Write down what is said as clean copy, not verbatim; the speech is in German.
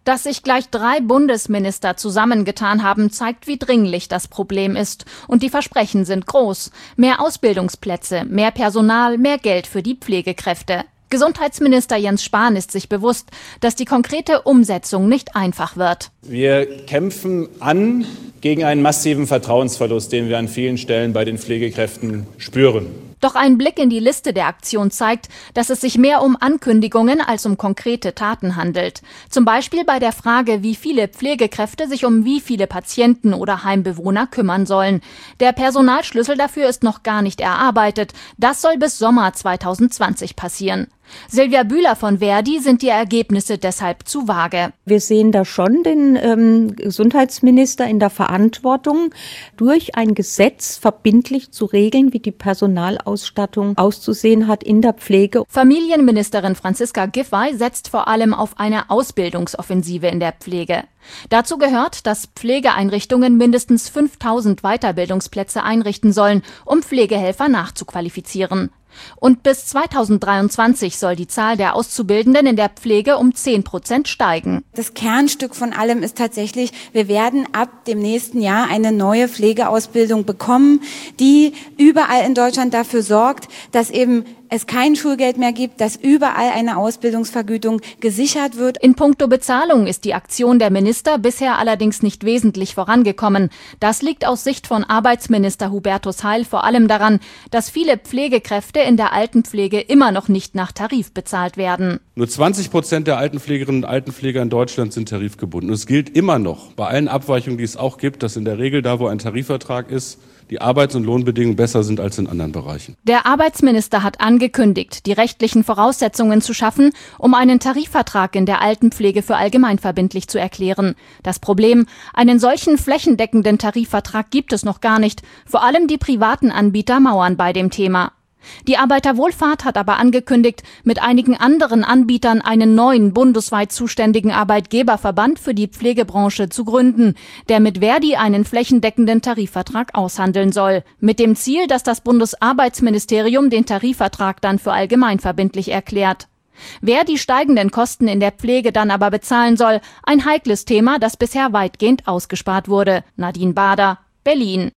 Dass sich gleich 3 Bundesminister zusammengetan haben, zeigt, wie dringlich das Problem ist. Und die Versprechen sind groß. Mehr Ausbildungsplätze, mehr Personal, mehr Geld für die Pflegekräfte. Gesundheitsminister Jens Spahn ist sich bewusst, dass die konkrete Umsetzung nicht einfach wird. Wir kämpfen an gegen einen massiven Vertrauensverlust, den wir an vielen Stellen bei den Pflegekräften spüren. Doch ein Blick in die Liste der Aktion zeigt, dass es sich mehr um Ankündigungen als um konkrete Taten handelt. Zum Beispiel bei der Frage, wie viele Pflegekräfte sich um wie viele Patienten oder Heimbewohner kümmern sollen. Der Personalschlüssel dafür ist noch gar nicht erarbeitet. Das soll bis Sommer 2020 passieren. Silvia Bühler von Verdi sind die Ergebnisse deshalb zu vage. Wir sehen da schon den Gesundheitsminister in der Verantwortung, durch ein Gesetz verbindlich zu regeln, wie die Personalausstattung auszusehen hat in der Pflege. Familienministerin Franziska Giffey setzt vor allem auf eine Ausbildungsoffensive in der Pflege. Dazu gehört, dass Pflegeeinrichtungen mindestens 5.000 Weiterbildungsplätze einrichten sollen, um Pflegehelfer nachzuqualifizieren. Und bis 2023 soll die Zahl der Auszubildenden in der Pflege um 10% steigen. Das Kernstück von allem ist tatsächlich, wir werden ab dem nächsten Jahr eine neue Pflegeausbildung bekommen, die überall in Deutschland dafür sorgt, dass eben es kein Schulgeld mehr gibt, dass überall eine Ausbildungsvergütung gesichert wird. In puncto Bezahlung ist die Aktion der Minister bisher allerdings nicht wesentlich vorangekommen. Das liegt aus Sicht von Arbeitsminister Hubertus Heil vor allem daran, dass viele Pflegekräfte in der Altenpflege immer noch nicht nach Tarif bezahlt werden. Nur 20% der Altenpflegerinnen und Altenpfleger in Deutschland sind tarifgebunden. Und es gilt immer noch, bei allen Abweichungen, die es auch gibt, dass in der Regel da, wo ein Tarifvertrag ist, die Arbeits- und Lohnbedingungen besser sind als in anderen Bereichen. Der Arbeitsminister hat angekündigt, die rechtlichen Voraussetzungen zu schaffen, um einen Tarifvertrag in der Altenpflege für allgemeinverbindlich zu erklären. Das Problem: einen solchen flächendeckenden Tarifvertrag gibt es noch gar nicht. Vor allem die privaten Anbieter mauern bei dem Thema. Die Arbeiterwohlfahrt hat aber angekündigt, mit einigen anderen Anbietern einen neuen bundesweit zuständigen Arbeitgeberverband für die Pflegebranche zu gründen, der mit Verdi einen flächendeckenden Tarifvertrag aushandeln soll. Mit dem Ziel, dass das Bundesarbeitsministerium den Tarifvertrag dann für allgemeinverbindlich erklärt. Wer die steigenden Kosten in der Pflege dann aber bezahlen soll, ein heikles Thema, das bisher weitgehend ausgespart wurde. Nadine Bader, Berlin.